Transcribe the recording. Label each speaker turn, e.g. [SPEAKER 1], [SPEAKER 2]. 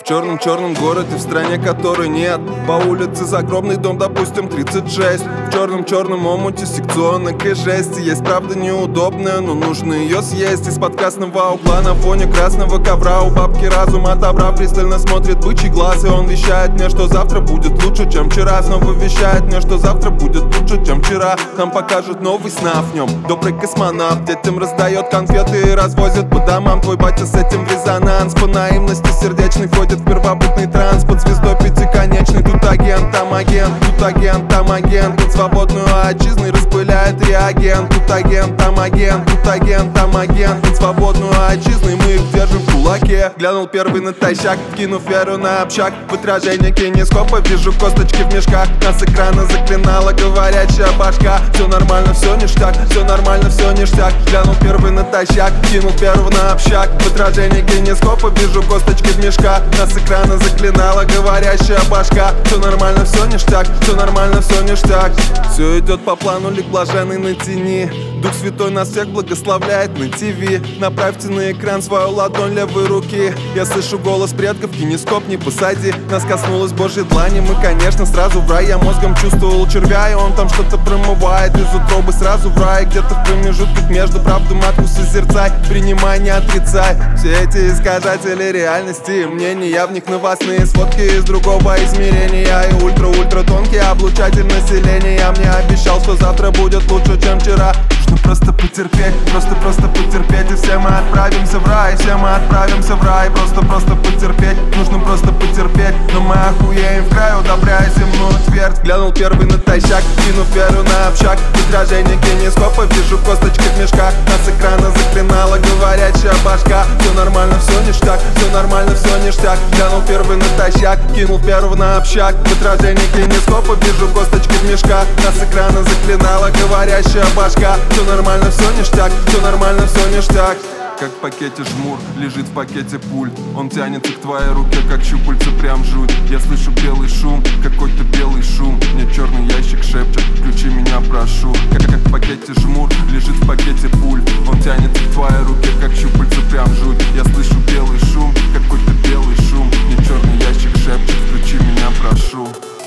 [SPEAKER 1] В черном городе, в стране которой нет. По улице загробный дом, допустим, 36. В черном омуте секционной жести. Есть правда неудобная, но нужно ее съесть. Из-под красного угла на фоне красного ковра у бабки разум отобрав, пристально смотрит бычий глаз. И он вещает мне, что завтра будет лучше, чем вчера. Снова вещает мне, что завтра будет лучше, чем вчера. Нам покажут новый сна в нем. Добрый космонавт детям раздает конфеты и развозит по домам. Твой батя с этим в резонанс. По наивности сердечный входит в первобытный транс. Под звездой пятиконечный. Тут агент, там агент, тут агент, там агент. Под свободную отчизной распыляет реагент. Тут агент, там агент, тут агент, там агент. Под свободную отчизной мы их держим в кулаке. Глянул первый натощак, кинув веру на общак. В отражении кинескопа вижу косточки в мешках. Нас экрана заклинала говорящая башка. Все нормально, все ништяк, все нормально, все ништяк. Глянул первый натощак, кинул первый на общак. В отражении кинескопа вижу косточки в мешках. Нас экрана заклинала говорящая башка. Все нормально, все ништяк, все нормально, все ништяк. Все идет по плану, лик блаженный на тени. Дух Святой нас всех благословляет на ТВ. Направьте на экран свою ладонь левой руки. Я слышу голос предков, кинескоп не посади. Нас коснулась Божьей длани, мы, конечно, сразу в рай. Я мозгом чувствовал червя, и он там что-то промывает из утробы сразу в рай. Где-то в промежутках между правду матку созерцай. Принимай, не отрицай. Все эти искажатели реальности, мнений, я в них новостные сводки из другого измерения. И ультра тонкий облучатель населения мне обещал, что завтра будет лучше, чем вчера. Нужно просто потерпеть, просто потерпеть. И все мы отправимся в рай, все мы отправимся в рай. Просто потерпеть, нужно просто потерпеть. Но мы охуеем в край, удобряя земную твердь. Глянул первый натощак, кинув веру на общак. В отражении кинескопа вижу косточки в мешках. Нас экрана заклинала говорящая башка. Все нормально, все ништяк, все нормально, все ништяк. Глянул первый натощак, кинул первый на общак. В отражении кинескопа вижу косточки в мешках. Нас экрана заклинала говорящая башка. Все нормально, все ништяк, все нормально, все ништяк. Как в пакете жмур, лежит в пакете пульт. Он тянется к твоей руке, как щупальца, прям жуть. Я слышу белый шум, какой-то белый шум. Мне черный ящик шепчет, включи меня, прошу. Как в пакете жмур, лежит в пакете пульт. Он тянется к твоей руке, как щупальца, прям жуть. Я слышу белый шум, какой-то белый шум. Мне черный ящик шепчет, включи меня, прошу.